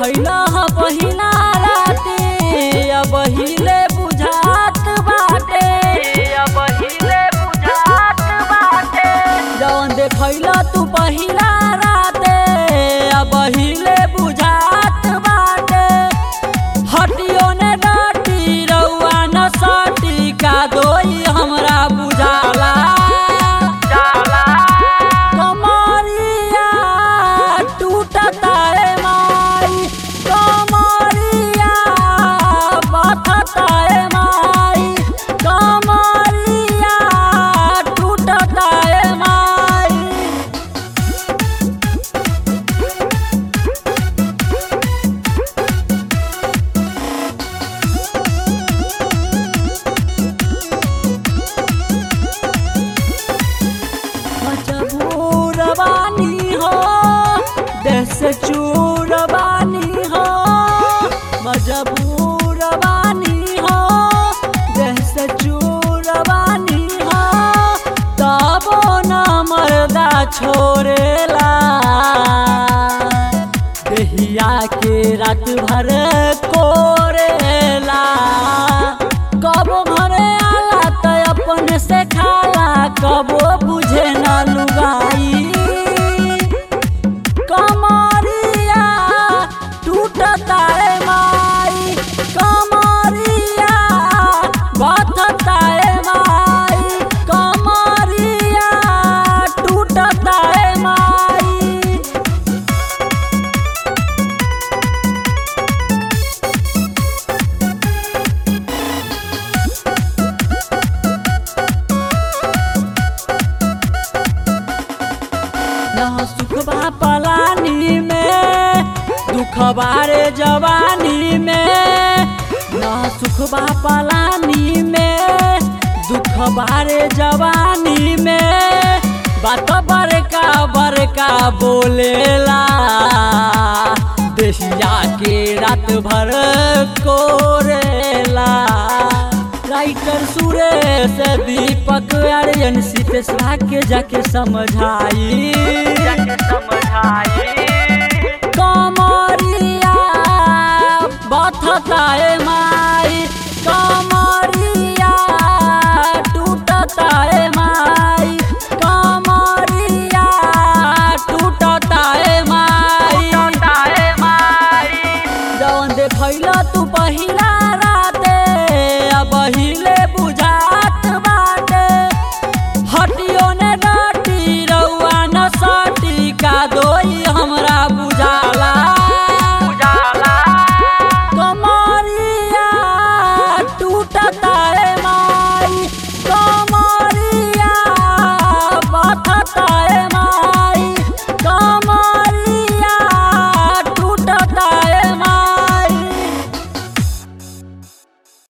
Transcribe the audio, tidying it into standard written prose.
देखैला पहिला राते अब हिले बुझात बाटे जवन देखैला तू पहिला राते अब हिले बुझात बाटे हटियो ने डाटी रउआ न सटी का दोई हमरा बुझाला कमरिया टूटता रे माई कमरिया बथता रे माई कमरिया टूटता रे माई मजबूर बानी हो देश से चूर बानी हो मजबूर बानी हो देश से चूर बानी हो तबो न मर्दा छोड़ेला देहिया के रात भर कोरेला कबो घरे आला त अपन से खाला कबो बुझे न लुगाई कमरिया टूटता रे माई कमरिया बथता रे माई कमरिया टूटता रे माई न सुख बा पलानी में दुख बारे जवानी में न सुख बा पलानी में दुख बारे जवानी में बात बड़का बड़का बोलेला देहिया के रात भर कोरेला राइटर सुरेश दीपक आर्यन सीतेश्वरा के जाके समझाई कमरिया बथता रे माई कमरिया टूटता रे माई कमरिया टूटता रे माई जवन देखैला तू पहिला